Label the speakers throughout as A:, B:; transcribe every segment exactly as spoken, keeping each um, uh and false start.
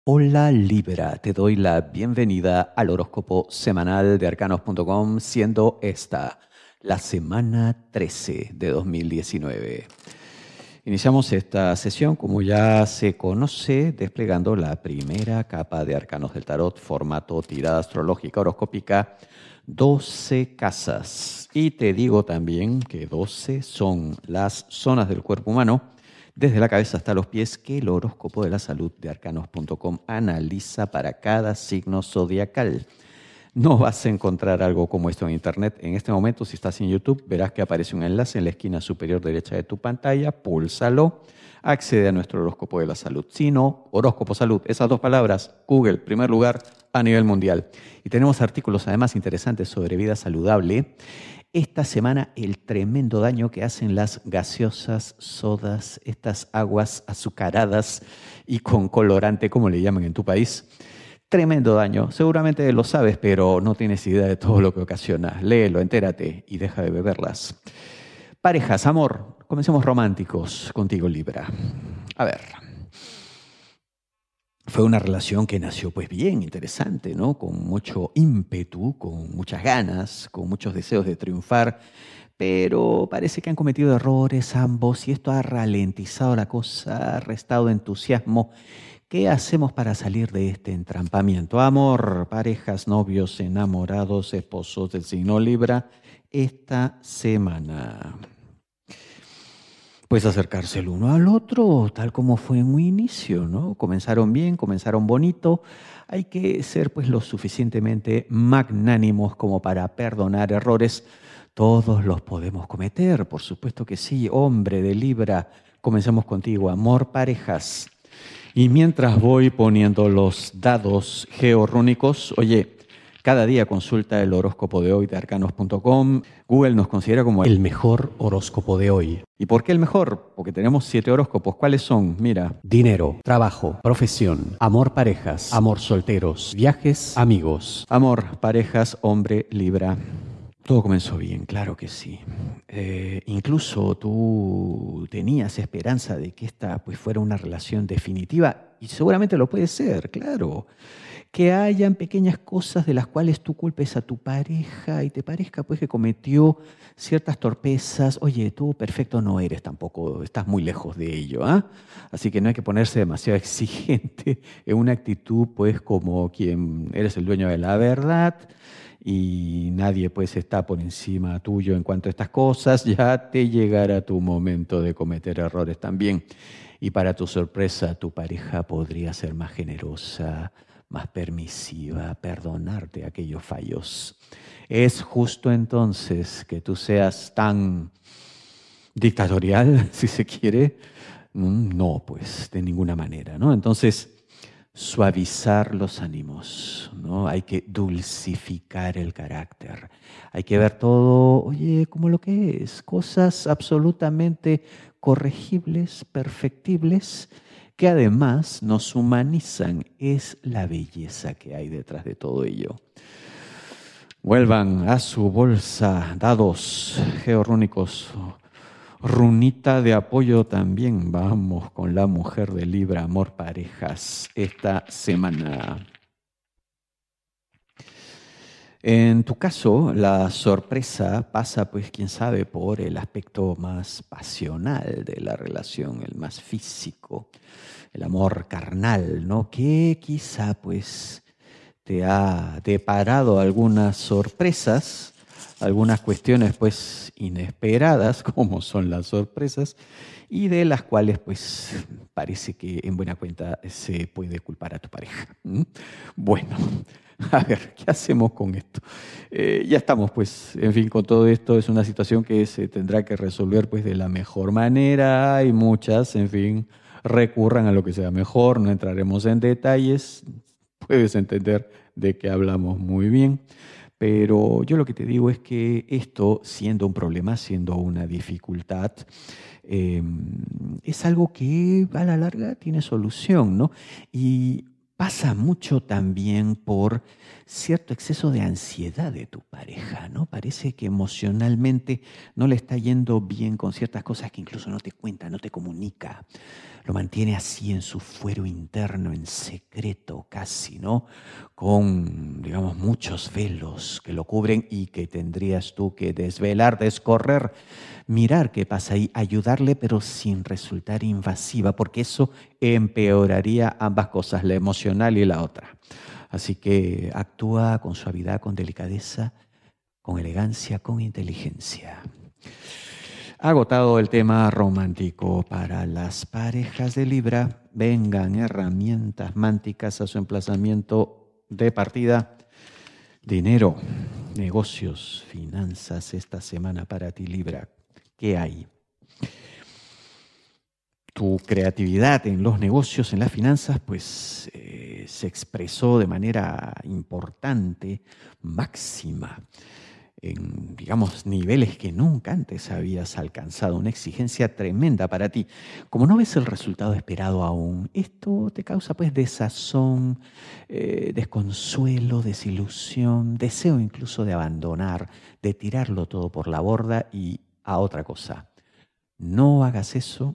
A: Hola Libra, te doy la bienvenida al horóscopo semanal de arcanos punto com, siendo esta la semana trece de dos mil diecinueve. Iniciamos esta sesión, como ya se conoce, desplegando la primera capa de arcanos del tarot, formato tirada astrológica horoscópica, doce casas. Y te digo también que doce son las zonas del cuerpo humano, desde la cabeza hasta los pies, que el horóscopo de la salud de arcanos punto com analiza para cada signo zodiacal. No vas a encontrar algo como esto en internet. En este momento, si estás en YouTube, verás que aparece un enlace en la esquina superior derecha de tu pantalla. Púlsalo, accede a nuestro horóscopo de la salud. Si no, horóscopo salud, esas dos palabras, Google, primer lugar a nivel mundial. Y tenemos artículos además interesantes sobre vida saludable. Esta semana el tremendo daño que hacen las gaseosas, sodas, estas aguas azucaradas y con colorante, como le llaman en tu país. Tremendo daño. Seguramente lo sabes, pero no tienes idea de todo lo que ocasiona. Léelo, entérate y deja de beberlas. Parejas, amor. Comencemos románticos contigo, Libra. A ver. Fue una relación que nació pues bien, interesante, ¿no? Con mucho ímpetu, con muchas ganas, con muchos deseos de triunfar, pero parece que han cometido errores ambos y esto ha ralentizado la cosa, ha restado entusiasmo. ¿Qué hacemos para salir de este entrampamiento? Amor, parejas, novios, enamorados, esposos del signo Libra, esta semana. Pues acercarse el uno al otro, tal como fue en un inicio, ¿no? Comenzaron bien, comenzaron bonito. Hay que ser pues lo suficientemente magnánimos como para perdonar errores. Todos los podemos cometer, por supuesto que sí. Hombre de Libra, comencemos contigo. Amor, parejas. Y mientras voy poniendo los dados georrúnicos, oye, cada día consulta el horóscopo de hoy de arcanos punto com. Google nos considera como el mejor horóscopo de hoy. ¿Y por qué el mejor? Porque tenemos siete horóscopos. ¿Cuáles son? Mira, dinero, trabajo, profesión, amor, parejas, amor, solteros, viajes, amigos. Amor, parejas, hombre, Libra. Todo comenzó bien, claro que sí. Eh, incluso tú tenías esperanza de que esta pues, fuera una relación definitiva y seguramente lo puede ser, claro. Que hayan pequeñas cosas de las cuales tú culpes a tu pareja y te parezca pues que cometió ciertas torpezas. Oye, tú perfecto no eres tampoco, estás muy lejos de ello, ¿ah? Así que no hay que ponerse demasiado exigente en una actitud pues como quien eres el dueño de la verdad y nadie pues está por encima tuyo en cuanto a estas cosas. Ya te llegará tu momento de cometer errores también. Y para tu sorpresa, tu pareja podría ser más generosa, más permisiva, perdonarte aquellos fallos. ¿Es justo entonces que tú seas tan dictatorial, si se quiere? No, pues de ninguna manera, ¿no? Entonces, suavizar los ánimos, ¿no? Hay que dulcificar el carácter. Hay que ver todo, oye, como lo que es, cosas absolutamente corregibles, perfectibles, que además nos humanizan. Es la belleza que hay detrás de todo ello. Vuelvan a su bolsa dados georrúnicos. Runita de apoyo también. Vamos con la mujer de Libra, amor, parejas, esta semana. En tu caso, la sorpresa pasa, pues, quién sabe, por el aspecto más pasional de la relación, el más físico, el amor carnal, ¿no? Que quizá, pues, te ha deparado algunas sorpresas, algunas cuestiones, pues, inesperadas, como son las sorpresas, y de las cuales, pues, parece que en buena cuenta se puede culpar a tu pareja. ¿Mm? Bueno. A ver, ¿qué hacemos con esto? Eh, ya estamos, pues, en fin, con todo esto es una situación que se tendrá que resolver, pues, de la mejor manera. Hay muchas, en fin, recurran a lo que sea mejor, no entraremos en detalles. Puedes entender de qué hablamos muy bien. Pero yo lo que te digo es que esto, siendo un problema, siendo una dificultad, eh, es algo que a la larga tiene solución, ¿no? Y pasa mucho también por cierto exceso de ansiedad de tu pareja, ¿no? Parece que emocionalmente no le está yendo bien con ciertas cosas que incluso no te cuenta, no te comunica. Lo mantiene así en su fuero interno, en secreto casi, ¿no? Con, digamos, muchos velos que lo cubren y que tendrías tú que desvelar, descorrer, mirar qué pasa ahí, ayudarle, pero sin resultar invasiva, porque eso empeoraría ambas cosas, la emocional y la otra. Así que actúa con suavidad, con delicadeza, con elegancia, con inteligencia. Agotado el tema romántico para las parejas de Libra, vengan herramientas mánticas a su emplazamiento de partida. Dinero, negocios, finanzas esta semana para ti, Libra. ¿Qué hay? Tu creatividad en los negocios, en las finanzas, pues eh, se expresó de manera importante, máxima, en, digamos, niveles que nunca antes habías alcanzado, una exigencia tremenda para ti. Como no ves el resultado esperado aún, esto te causa pues desazón, eh, desconsuelo, desilusión, deseo incluso de abandonar, de tirarlo todo por la borda y a otra cosa. No hagas eso,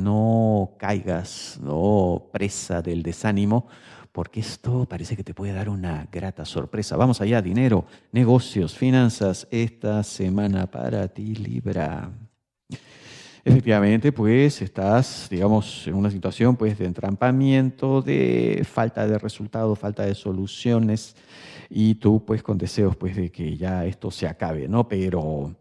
A: no caigas, no presa del desánimo, porque esto parece que te puede dar una grata sorpresa. Vamos allá, dinero, negocios, finanzas, esta semana para ti, Libra. Efectivamente, pues estás, digamos, en una situación pues de entrampamiento, de falta de resultados, falta de soluciones, y tú pues con deseos pues de que ya esto se acabe, ¿no? Pero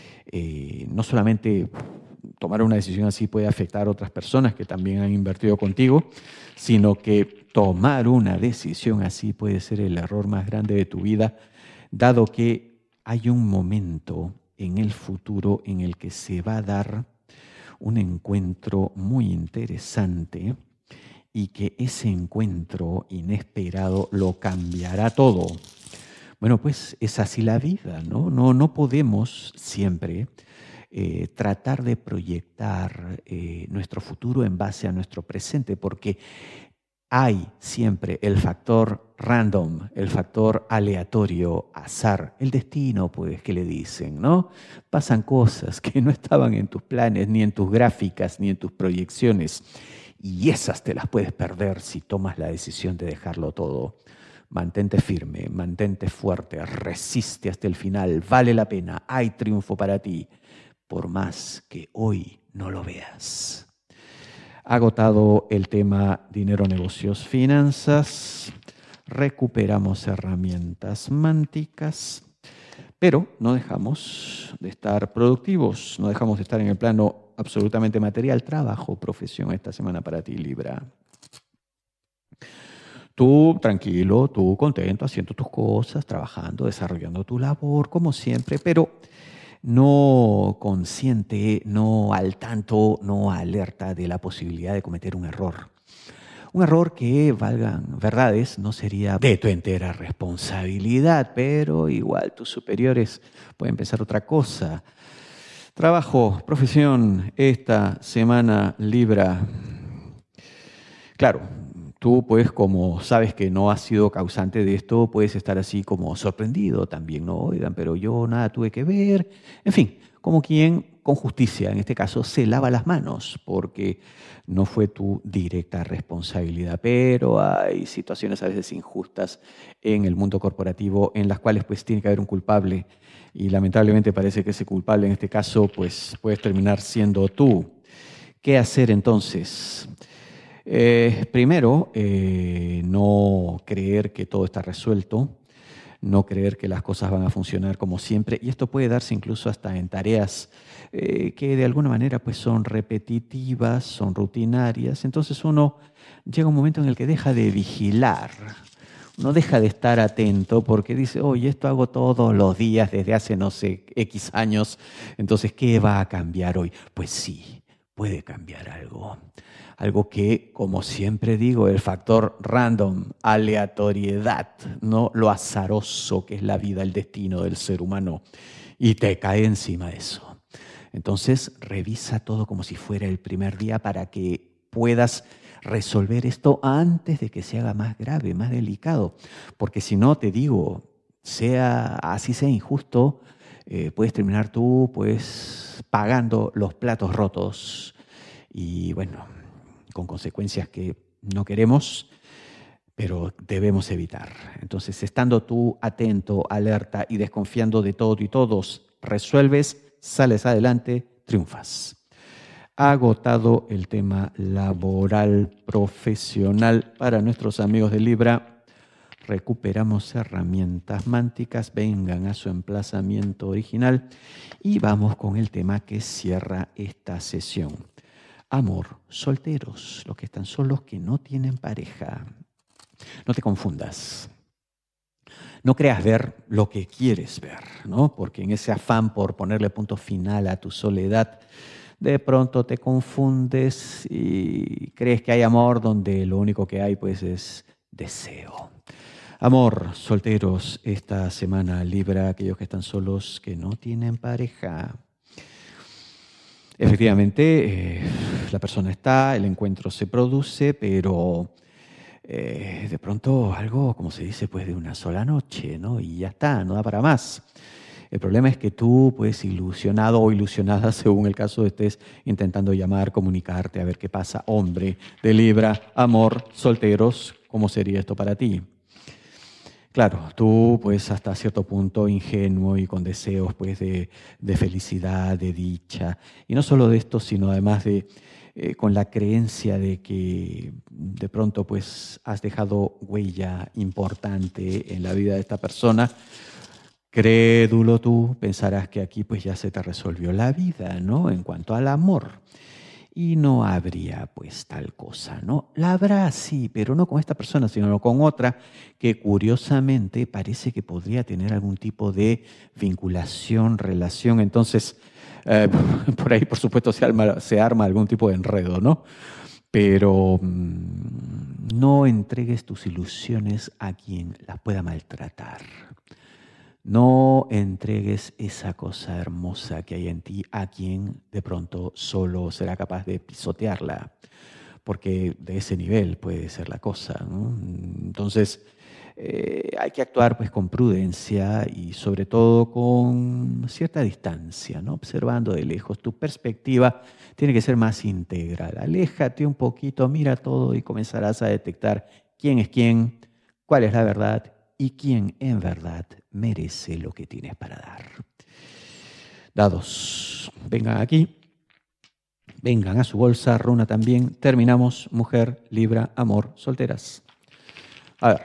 A: eh, no solamente tomar una decisión así puede afectar a otras personas que también han invertido contigo, sino que tomar una decisión así puede ser el error más grande de tu vida, dado que hay un momento en el futuro en el que se va a dar un encuentro muy interesante y que ese encuentro inesperado lo cambiará todo. Bueno, pues es así la vida, ¿no? No, no podemos siempre eh, tratar de proyectar eh, nuestro futuro en base a nuestro presente, porque hay siempre el factor random, el factor aleatorio, azar, el destino, pues, que le dicen, ¿no? Pasan cosas que no estaban en tus planes, ni en tus gráficas, ni en tus proyecciones, y esas te las puedes perder si tomas la decisión de dejarlo todo. Mantente firme, mantente fuerte, resiste hasta el final, vale la pena, hay triunfo para ti, por más que hoy no lo veas. Agotado el tema dinero, negocios, finanzas, recuperamos herramientas mánticas, pero no dejamos de estar productivos, no dejamos de estar en el plano absolutamente material, trabajo, profesión esta semana para ti, Libra. Tú tranquilo, tú contento, haciendo tus cosas, trabajando, desarrollando tu labor, como siempre, pero no consciente, no al tanto, no alerta de la posibilidad de cometer un error. Un error que, valgan verdades, no sería de tu entera responsabilidad, pero igual tus superiores pueden pensar otra cosa. Trabajo, profesión, esta semana, Libra. Claro, tú pues como sabes que no has sido causante de esto, puedes estar así como sorprendido también, ¿no? Oigan, pero yo nada tuve que ver. En fin, como quien con justicia, en este caso, se lava las manos porque no fue tu directa responsabilidad. Pero hay situaciones a veces injustas en el mundo corporativo en las cuales pues tiene que haber un culpable y lamentablemente parece que ese culpable en este caso pues puedes terminar siendo tú. ¿Qué hacer entonces? Eh, primero, eh, no creer que todo está resuelto, no creer que las cosas van a funcionar como siempre, y esto puede darse incluso hasta en tareas eh, que de alguna manera pues, son repetitivas, son rutinarias. Entonces uno llega un momento en el que deja de vigilar, uno deja de estar atento porque dice, oye, esto hago todos los días desde hace no sé X años, entonces ¿qué va a cambiar hoy? Pues sí, puede cambiar algo. Algo que, como siempre digo, el factor random, aleatoriedad, ¿no? Lo azaroso que es la vida, el destino del ser humano, y te cae encima de eso. Entonces, revisa todo como si fuera el primer día para que puedas resolver esto antes de que se haga más grave, más delicado. Porque si no, te digo, sea así sea injusto, eh, puedes terminar tú pues pagando los platos rotos y bueno, con consecuencias que no queremos, pero debemos evitar. Entonces, estando tú atento, alerta y desconfiando de todo y todos, resuelves, sales adelante, triunfas. Agotado el tema laboral, profesional para nuestros amigos de Libra, recuperamos herramientas mánticas, vengan a su emplazamiento original y vamos con el tema que cierra esta sesión. Amor, solteros, los que están solos, que no tienen pareja. No te confundas. No creas ver lo que quieres ver, ¿no? Porque en ese afán por ponerle punto final a tu soledad, de pronto te confundes y crees que hay amor donde lo único que hay pues es deseo. Amor, solteros, esta semana Libra, aquellos que están solos, que no tienen pareja. Efectivamente, eh, la persona está, el encuentro se produce, pero eh, de pronto algo, como se dice, pues de una sola noche, ¿no? Y ya está, no da para más. El problema es que tú, pues ilusionado o ilusionada, según el caso, estés intentando llamar, comunicarte, a ver qué pasa. Hombre de Libra, amor, solteros, ¿cómo sería esto para ti? Claro, tú pues hasta cierto punto ingenuo y con deseos pues de, de felicidad, de dicha. Y no solo de esto, sino además de eh, con la creencia de que de pronto pues has dejado huella importante en la vida de esta persona. Crédulo tú, pensarás que aquí pues ya se te resolvió la vida, ¿no? En cuanto al amor. Y no habría pues tal cosa, ¿no? La habrá sí, pero no con esta persona, sino con otra que curiosamente parece que podría tener algún tipo de vinculación, relación. Entonces, eh, por ahí por supuesto se arma, se arma algún tipo de enredo, ¿no? Pero mmm, no entregues tus ilusiones a quien las pueda maltratar. No entregues esa cosa hermosa que hay en ti a quien de pronto solo será capaz de pisotearla, porque de ese nivel puede ser la cosa, ¿no? Entonces, eh, hay que actuar pues con prudencia y sobre todo con cierta distancia, ¿no? Observando de lejos. Tu perspectiva tiene que ser más integral. Aléjate un poquito, mira todo y comenzarás a detectar quién es quién, cuál es la verdad y quién en verdad merece lo que tienes para dar. Dados, vengan aquí, vengan a su bolsa, runa también. Terminamos, mujer, Libra, amor, solteras. A ver,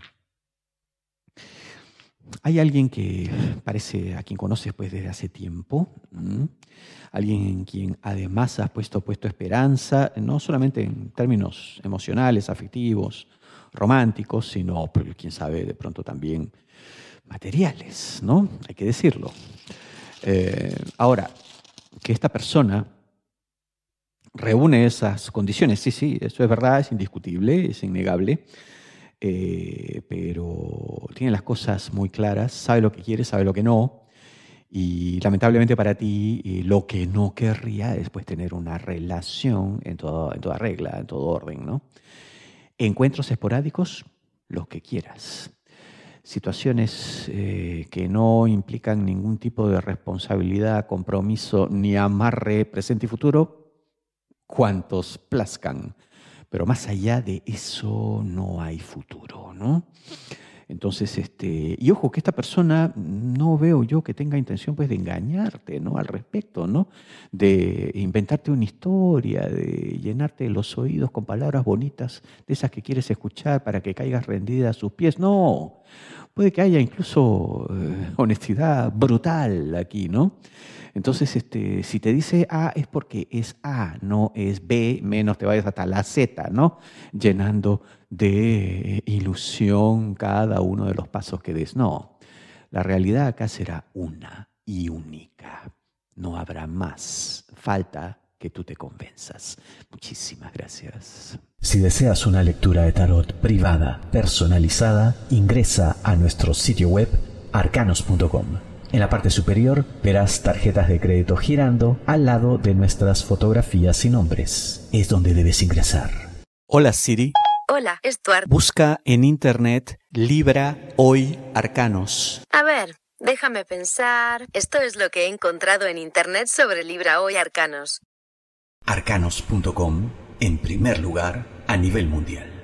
A: hay alguien que parece a quien conoces pues desde hace tiempo, ¿m? Alguien en quien además has puesto, puesto esperanza, no solamente en términos emocionales, afectivos, románticos, sino, quién sabe, de pronto también materiales, ¿no? Hay que decirlo. Eh, ahora, que esta persona reúne esas condiciones, sí, sí, eso es verdad, es indiscutible, es innegable, eh, pero tiene las cosas muy claras, sabe lo que quiere, sabe lo que no, y lamentablemente para ti eh, lo que no querría es pues tener una relación en, todo, en toda regla, en todo orden, ¿no? Encuentros esporádicos, los que quieras. Situaciones eh, que no implican ningún tipo de responsabilidad, compromiso ni amarre presente y futuro, cuantos plazcan. Pero más allá de eso no hay futuro, ¿no? Entonces, este, y ojo que esta persona no veo yo que tenga intención pues de engañarte, ¿no? Al respecto, ¿no? De inventarte una historia, de llenarte los oídos con palabras bonitas, de esas que quieres escuchar para que caigas rendida a sus pies. No, puede que haya incluso eh, honestidad brutal aquí, ¿no? Entonces, este, si te dice A es porque es A, no es B, menos te vayas hasta la Z, ¿no? Llenando de ilusión cada uno de los pasos que des. No, la realidad acá será una y única. No habrá más. Falta que tú te convenzas. Muchísimas gracias.
B: Si deseas una lectura de tarot privada, personalizada, ingresa a nuestro sitio web arcanos punto com. En la parte superior verás tarjetas de crédito girando al lado de nuestras fotografías y nombres. Es donde debes ingresar.
A: Hola Siri.
C: Hola, Stuart.
A: Busca en internet Libra Hoy Arcanos.
C: A ver, déjame pensar. Esto es lo que he encontrado en internet sobre Libra Hoy Arcanos.
B: Arcanos punto com, en primer lugar a nivel mundial.